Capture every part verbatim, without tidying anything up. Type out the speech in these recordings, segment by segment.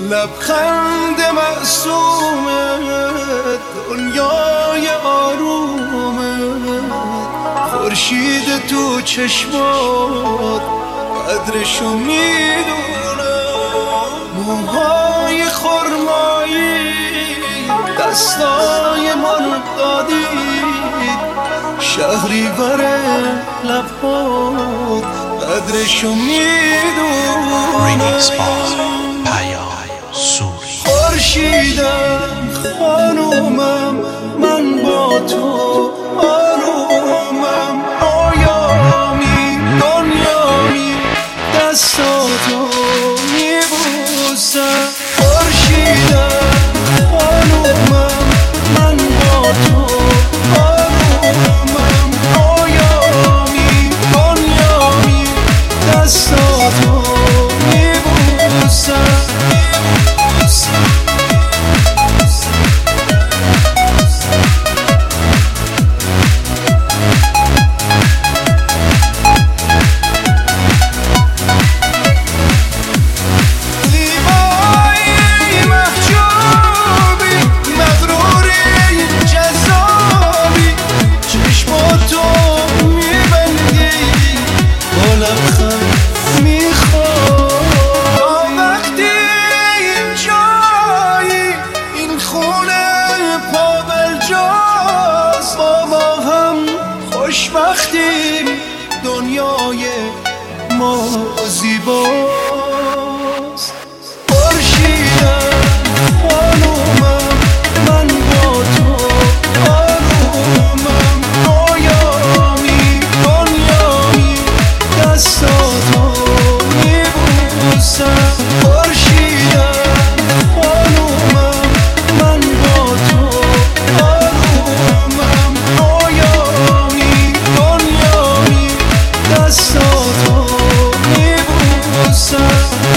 لبخند معصومت، دنیای آرومت، خورشید تو چشمات قدرشو میدونم. موهای خرمایی دستای من دادید، شهریور لبات قدرشو میدونم. خورشیدم خانومم، من با تو آرومم. آیامی دنیامی دستاتو میبوسم. خورشیدم خانومم، من با تو آرومم. آیامی دنیامی دستاتو میبوسم. خوشبختیم دنیای ما زیباست. خورشیدم خانومم، من با تو آرومم. آیامی دنیامی دستاتو میبوسم. خورشیدم خانومم، من با تو آرومم. آیامی دنیامی دستاتو میبوسم.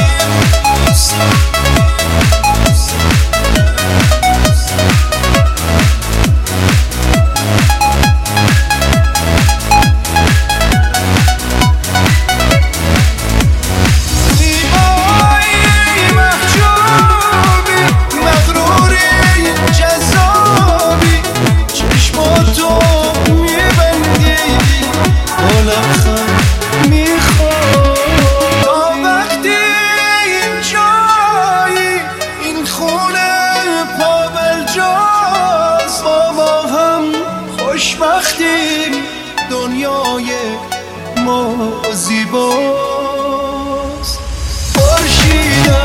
خوشبختیم دنیای ما زیباست. خورشیدم